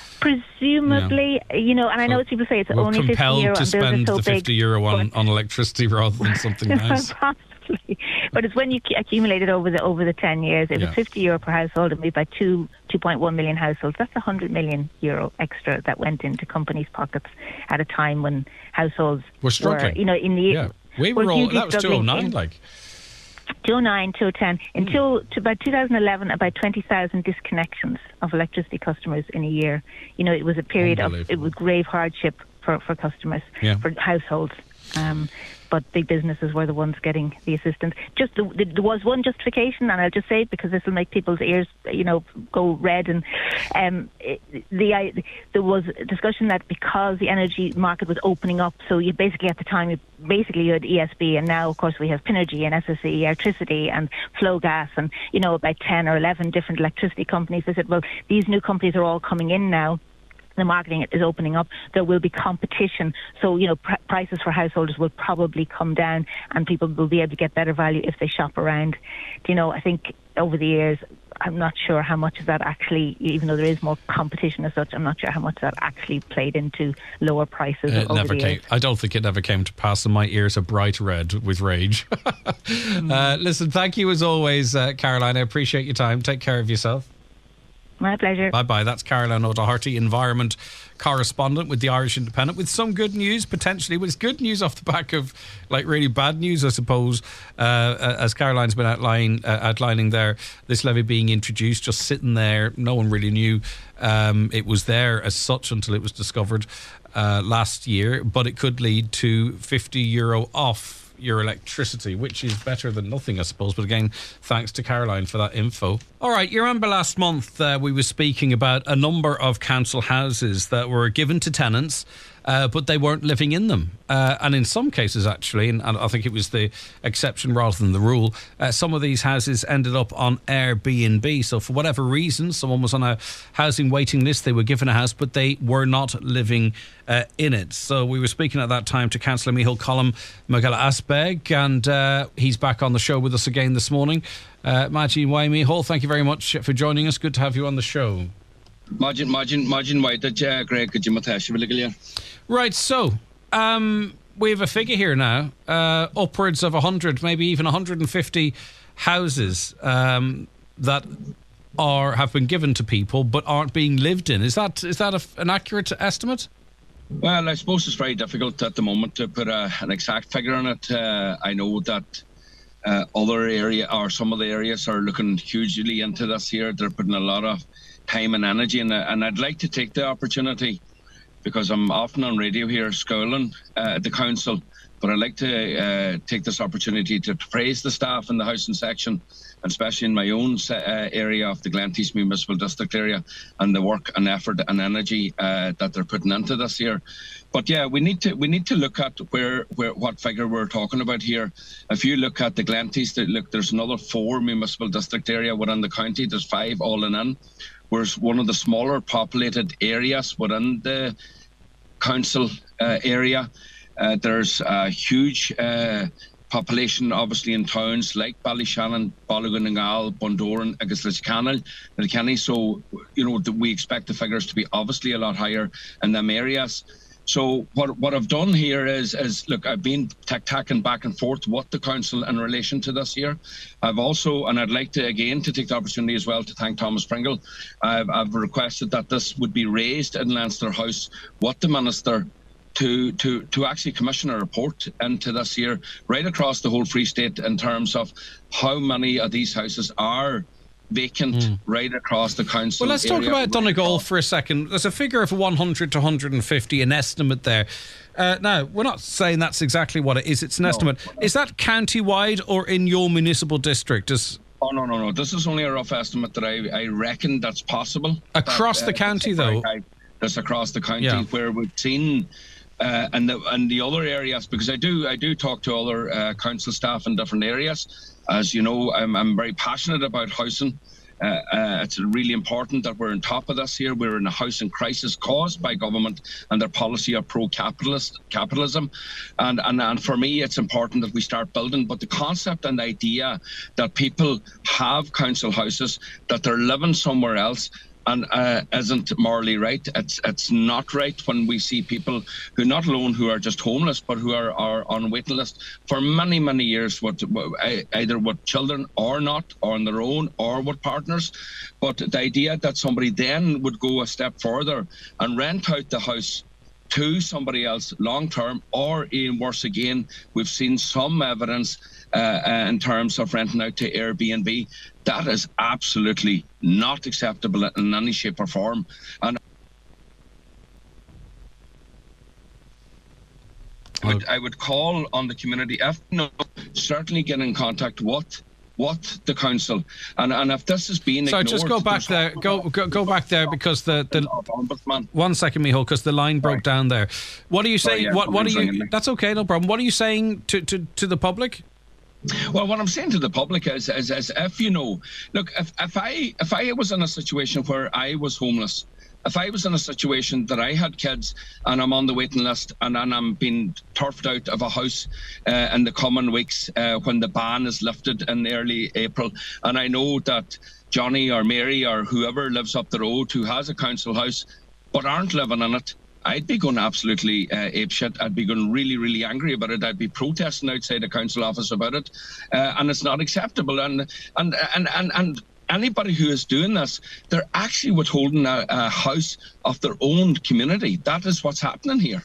Speaker 4: Presumably, yeah. you know, and I know so people say it's only fifty euro.
Speaker 2: We're compelled to spend
Speaker 4: so
Speaker 2: the fifty
Speaker 4: big,
Speaker 2: euro on, on electricity rather than something nice.
Speaker 4: Possibly. But it's when you accumulate it over the over the ten years. If yeah. it's fifty euro per household, and we buy two two point one million households, that's a hundred million euro extra that went into companies' pockets at a time when households
Speaker 2: we're struggling.
Speaker 4: Were, you know, in the
Speaker 2: yeah, we were all that was two oh nine, like.
Speaker 4: two oh nine, two oh ten. Until to about two thousand eleven, about twenty thousand disconnections of electricity customers in a year. You know, it was a period of it was grave hardship for, for customers, yeah. for households. Um, but big businesses were the ones getting the assistance. Just the, the, there was one justification, and I'll just say it because this will make people's ears, you know, go red. And um, it, the I, there was a discussion that because the energy market was opening up, so you basically at the time you basically you had E S B, and now of course we have Pinergy and S S E Electricity and Flow Gas, and you know about ten or eleven different electricity companies. They said, well, these new companies are all coming in now. The marketing is opening up. There will be competition. So, you know, pr- prices for householders will probably come down and people will be able to get better value if they shop around. You know, I think over the years, I'm not sure how much of that actually, even though there is more competition as such, I'm not sure how much that actually played into lower prices
Speaker 2: it
Speaker 4: over
Speaker 2: never
Speaker 4: the
Speaker 2: came.
Speaker 4: years.
Speaker 2: I don't think it ever came to pass, and my ears are bright red with rage. mm. uh, listen, thank you as always, uh, Caroline. I appreciate your time. Take care of yourself.
Speaker 4: My pleasure.
Speaker 2: Bye-bye. That's Caroline O'Doherty, environment correspondent with the Irish Independent, with some good news, potentially. Well, it's good news off the back of, like, really bad news, I suppose, uh, as Caroline's been outline, uh, outlining there, this levy being introduced, just sitting there. No one really knew um, it was there as such until it was discovered uh, last year, but it could lead to fifty euro off your electricity, which is better than nothing, I suppose. But again, thanks to Caroline for that info. All right, you remember last month uh, we were speaking about a number of council houses that were given to tenants, uh, but they weren't living in them. Uh, and in some cases, actually, and I think it was the exception rather than the rule, uh, some of these houses ended up on Airbnb. So for whatever reason, someone was on a housing waiting list, they were given a house, but they were not living uh, in it. So we were speaking at that time to Councillor Micheál Colm Magella Asbeg, and uh, he's back on the show with us again this morning. Uh, Majin Wai Micheál, thank you very much for joining us. Good to have you on the show.
Speaker 5: Majin, Majin, Majin Wai, Greg, could you matash?
Speaker 2: Right, so um, we have a figure here now, uh, upwards of one hundred, maybe even one hundred fifty houses um, that are have been given to people but aren't being lived in. Is that is that a, an accurate estimate?
Speaker 5: Well, I suppose it's very difficult at the moment to put a, an exact figure on it. Uh, I know that uh, other area or some of the areas are looking hugely into this here. They're putting a lot of time and energy in it, and I'd like to take the opportunity, because I'm often on radio here schooling uh, at the council, but I'd like to uh, take this opportunity to praise the staff in the housing section, especially in my own uh, area of the Glenties Municipal District area, and the work and effort and energy uh, that they're putting into this year. But yeah, we need to we need to look at where, where what figure we're talking about here. If you look at the Glenties, look, there's another four municipal district area within the county. There's five all in in. We're one of the smaller populated areas within the council uh, area. Uh, there's a huge uh, population, obviously, in towns like Ballyshannon, Ballygunningal, Bundoran, Augustus Kilkenny. So, you know, we expect the figures to be obviously a lot higher in them areas. So what what I've done here is, is look, I've been tack-tacking back and forth with the council in relation to this year. I've also, and I'd like to, again, to take the opportunity as well to thank Thomas Pringle. I've, I've requested that this would be raised in Leinster House with the Minister to, to, to actually commission a report into this year, right across the whole Free State, in terms of how many of these houses are vacant mm. right across the council.
Speaker 2: Well, let's talk about Donegal for a second. There's a figure of one hundred to one hundred fifty, an estimate there. Uh, now, we're not saying that's exactly what it is. It's an no. estimate. Is that county-wide or in your municipal district? Is
Speaker 5: Oh, no, no, no. This is only a rough estimate that I, I reckon that's possible.
Speaker 2: Across
Speaker 5: that,
Speaker 2: the
Speaker 5: uh,
Speaker 2: county, though?
Speaker 5: That's across the county,
Speaker 2: yeah.
Speaker 5: where we've seen... Uh, and the and the other areas, because I do I do talk to other uh, council staff in different areas. As you know, I'm I'm very passionate about housing. Uh, uh, it's really important that we're on top of this here. We're in a housing crisis caused by government and their policy of pro-capitalist capitalism, and, and and for me, it's important that we start building. But the concept and the idea that people have council houses, that they're living somewhere else, and uh, isn't morally right. It's it's not right when we see people who not alone who are just homeless, but who are, are on waiting list for many, many years, what, either with children or not, or on their own, or with partners. But the idea that somebody then would go a step further and rent out the house to somebody else long term, or even worse again, we've seen some evidence uh, uh, in terms of renting out to Airbnb. That is absolutely not acceptable in any shape or form. And I would, I would call on the community, if no, certainly get in contact with what the council, and and if this has been
Speaker 2: so
Speaker 5: ignored,
Speaker 2: just go back there go, go go back there because the, the one second, Micheál, because the line broke Sorry. down there. What are you saying?
Speaker 5: Sorry, yeah,
Speaker 2: what what are you that's okay, no problem. What are you saying to, to, to the public?
Speaker 5: Well, what I'm saying to the public is, is, is if you know, look, if, if I if I was in a situation where I was homeless, if I was in a situation that I had kids and I'm on the waiting list and, and I'm being turfed out of a house uh, in the coming weeks uh, when the ban is lifted in early April, and I know that Johnny or Mary or whoever lives up the road who has a council house but aren't living in it, I'd be going absolutely uh, apeshit. I'd be going really, really angry about it. I'd be protesting outside the council office about it, uh, and it's not acceptable. And and and and and anybody who is doing this, they're actually withholding a, a house of their own community. That is what's happening here.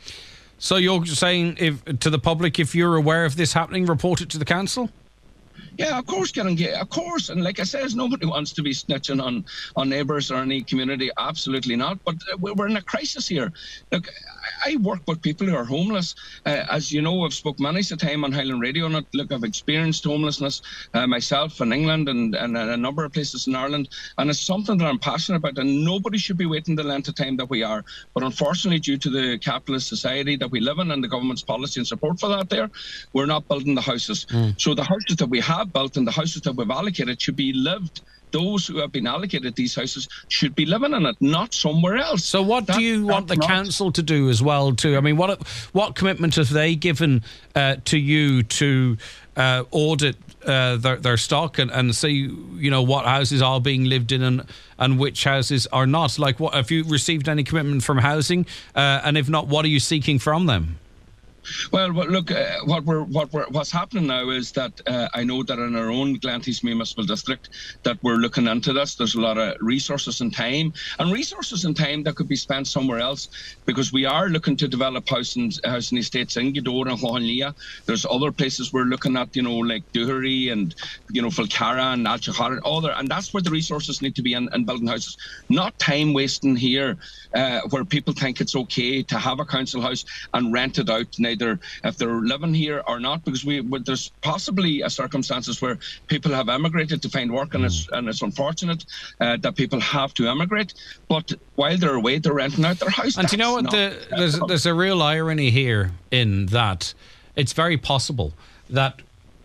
Speaker 2: So you're saying, if to the public, if you're aware of this happening, report it to the council?
Speaker 5: Yeah, of course, Kieran, yeah, of course. And like I said, nobody wants to be snitching on, on neighbours or any community. Absolutely not. But we're in a crisis here. Look, I work with people who are homeless. Uh, as you know, I've spoke many a time on Highland Radio on it. Look, I've experienced homelessness uh, myself in England and, and a number of places in Ireland. And it's something that I'm passionate about. And nobody should be waiting the length of time that we are. But unfortunately, due to the capitalist society that we live in and the government's policy and support for that there, we're not building the houses. Mm. So the houses that we have built and the houses that we've allocated should be lived. Those who have been allocated these houses should be living in it, not somewhere else.
Speaker 2: So what
Speaker 5: that,
Speaker 2: do you want the
Speaker 5: not...
Speaker 2: council to do as well too? I mean, what what commitment have they given uh, to you to uh, audit uh, their, their stock and, and see, you know, what houses are being lived in and, and which houses are not? Like, what have you received any commitment from housing? Uh, and if not, what are you seeking from them?
Speaker 5: Well, look, uh, what we're what we're what's happening now is that uh, I know that in our own Glanties Municipal District that we're looking into this. There's a lot of resources and time, and resources and time that could be spent somewhere else, because we are looking to develop housing housing estates in Gweedore and Hohenlia. There's other places we're looking at, you know, like Duherry and, you know, Falcara and Alchahara, other, and that's where the resources need to be in, in building houses, not time wasting here, uh, where people think it's okay to have a council house and rent it out. Either if they're living here or not, because we there's possibly a circumstances where people have emigrated to find work, and it's and it's unfortunate uh, that people have to emigrate. But while they're away, they're renting out their house.
Speaker 2: And do you know what? The, there's there's a real irony here in that it's very possible that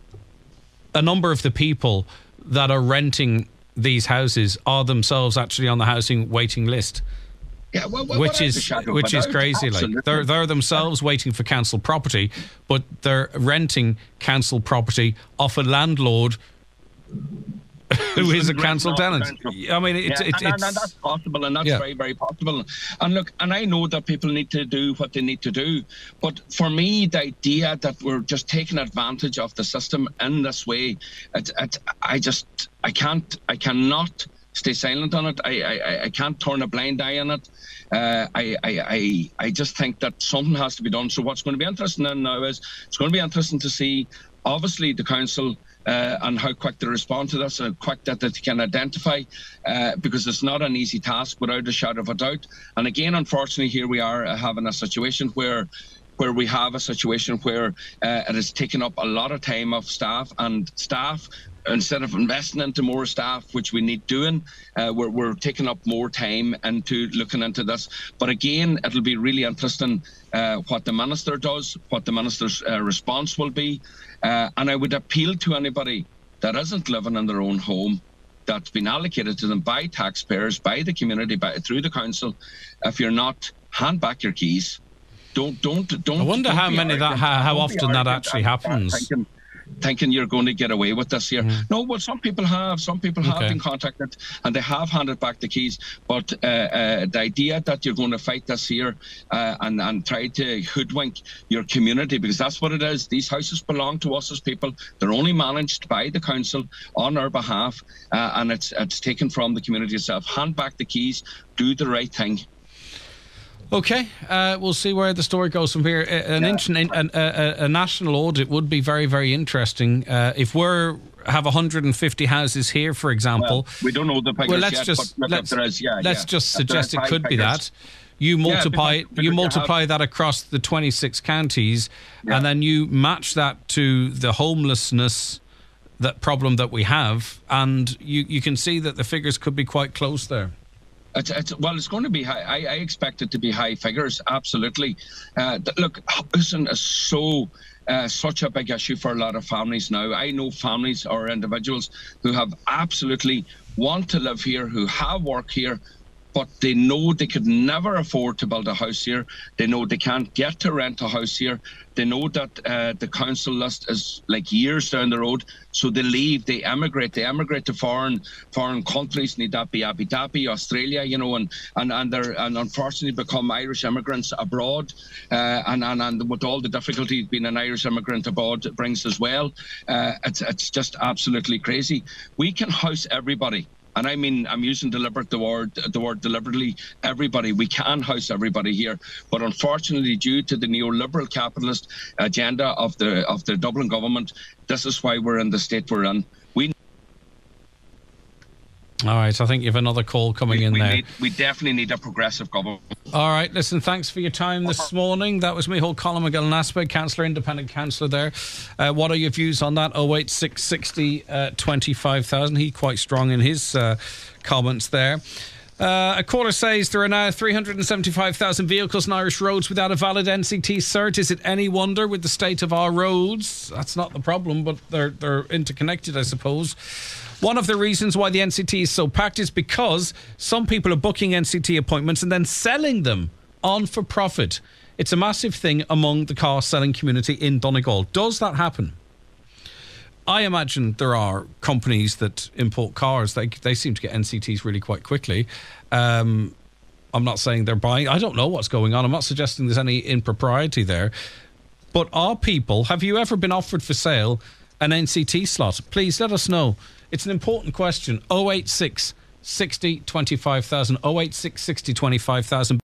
Speaker 2: a number of the people that are renting these houses are themselves actually on the housing waiting list.
Speaker 5: Yeah, well, well,
Speaker 2: which is which is crazy. Absolutely. Like they're they're themselves waiting for council property, but they're renting council property off a landlord who is a council tenant. I mean, it's
Speaker 5: yeah,
Speaker 2: it's,
Speaker 5: and,
Speaker 2: it's
Speaker 5: and that's possible, and that's
Speaker 2: yeah.
Speaker 5: very very possible. And look, and I know that people need to do what they need to do, but for me, the idea that we're just taking advantage of the system in this way, it, it, I just I can't I cannot. stay silent on it. I, I I can't turn a blind eye on it. Uh, I, I I I just think that something has to be done. So what's going to be interesting now is it's going to be interesting to see, obviously, the council uh, and how quick they respond to this, and quick that they can identify, uh, because it's not an easy task without a shadow of a doubt. And again, unfortunately, here we are uh, having a situation where where we have a situation where uh, it has taken up a lot of time of staff, and staff, instead of investing into more staff, which we need doing, uh, we're, we're taking up more time into looking into this. But again, it'll be really interesting uh, what the Minister does, what the Minister's uh, response will be. Uh, and I would appeal to anybody that isn't living in their own home, that's been allocated to them by taxpayers, by the community, by through the council. If you're not, hand back your keys. Don't, don't, don't.
Speaker 2: I wonder
Speaker 5: don't
Speaker 2: how many
Speaker 5: arrogant.
Speaker 2: that, how, how
Speaker 5: Don't
Speaker 2: often that actually happens.
Speaker 5: Thinking, thinking you're going to get away with this here. Mm. No, well, some people have. Some people have
Speaker 2: okay.
Speaker 5: been contacted and they have handed back the keys. But uh, uh, the idea that you're going to fight this here uh, and, and try to hoodwink your community, because that's what it is. These houses belong to us as people. They're only managed by the council on our behalf, uh, and it's it's taken from the community itself. Hand back the keys. Do the right thing.
Speaker 2: Okay, uh, we'll see where the story goes from here. An,
Speaker 5: Yeah.
Speaker 2: int- an, a, a, a national audit would be very, very interesting. Uh, if we're have one hundred fifty houses here, for example.
Speaker 5: Well, we don't know the figures
Speaker 2: well, let's
Speaker 5: yet,
Speaker 2: just
Speaker 5: but
Speaker 2: let's,
Speaker 5: there is, yeah,
Speaker 2: let's
Speaker 5: yeah.
Speaker 2: just
Speaker 5: If there
Speaker 2: suggest
Speaker 5: is
Speaker 2: it
Speaker 5: high
Speaker 2: could be
Speaker 5: figures.
Speaker 2: that. You multiply
Speaker 5: Yeah, because-
Speaker 2: you
Speaker 5: because
Speaker 2: multiply
Speaker 5: have-
Speaker 2: that across the twenty-six counties,
Speaker 5: Yeah.
Speaker 2: and then you match that to the homelessness that problem that we have, and you, you can see that the figures could be quite close there.
Speaker 5: It's, it's, well, it's going to be high. I, I expect it to be high figures, absolutely. Uh, th- look, housing is so uh, such a big issue for a lot of families now. I know families or individuals who have absolutely want to live here, who have work here, but they know they could never afford to build a house here. They know they can't get to rent a house here. They know that uh, the council list is like years down the road, so they leave, they emigrate, they emigrate to foreign foreign countries, need that be Abu Dhabi, Australia, you know, and and and they're and unfortunately become Irish immigrants abroad, uh, and and and with all the difficulties being an Irish immigrant abroad brings as well, uh, it's it's just absolutely crazy. We can house everybody. And I mean, I'm using deliberate the word the word deliberately. Everybody, we can house everybody here, but unfortunately, due to the neoliberal capitalist agenda of the of the Dublin government, this is why we're in the state we're in. We
Speaker 2: All right, I think you have another call coming
Speaker 5: we,
Speaker 2: in
Speaker 5: we
Speaker 2: there.
Speaker 5: Need, we definitely need a progressive government.
Speaker 2: All right, listen, thanks for your time this morning. That was Micheál Colin McGill-Naspa, Councillor, Independent Councillor there. Uh, what are your views on that? oh eight six sixty, uh, twenty-five thousand. He quite strong in his uh, comments there. Uh, a caller says there are now three hundred seventy-five thousand vehicles on Irish roads without a valid N C T cert. Is it any wonder with the state of our roads? That's not the problem, but they're they're interconnected, I suppose. One of the reasons why the N C T is so packed is because some people are booking N C T appointments and then selling them on for profit. It's a massive thing among the car selling community in Donegal. Does that happen? I imagine there are companies that import cars. They they seem to get N C Ts really quite quickly. Um, I'm not saying they're buying. I don't know what's going on. I'm not suggesting there's any impropriety there. But are people, have you ever been offered for sale an N C T slot? Please let us know. It's an important question. oh eight six sixty, twenty-five thousand. oh eight six sixty, twenty-five thousand.